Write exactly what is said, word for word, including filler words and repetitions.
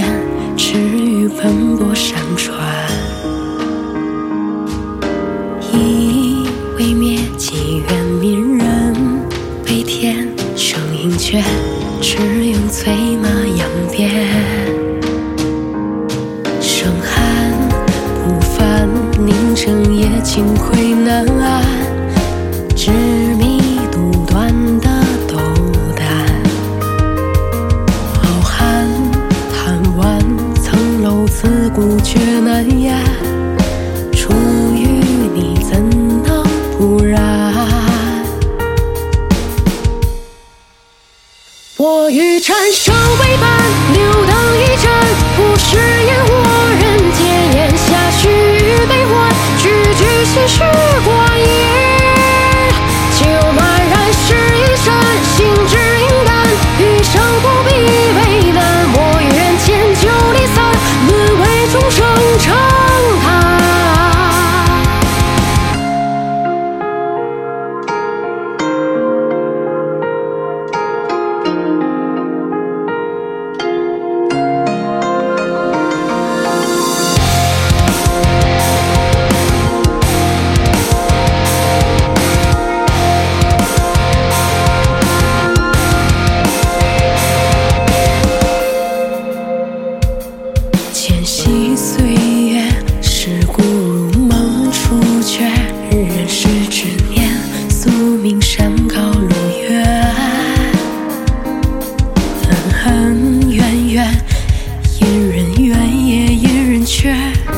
远，池鱼奔波山川。以未灭几远民人，北天生鹰雀，只用催马扬鞭。声寒不凡，宁正夜尽窥南岸，执迷独断的斗胆。傲寒贪玩，层楼自古绝难言，出淤泥怎能不染？我欲斩首为伴，留灯一盏，不食烟火人间烟下须臾悲欢，句句心事挂眼，酒暖然是一山，行至云淡，余生不必为难，莫与人间酒离散，沦为众生长叹。浅惜岁月，世故如梦初觉，人世之年，宿命山高路远，恩恩怨怨，因人怨也因人却。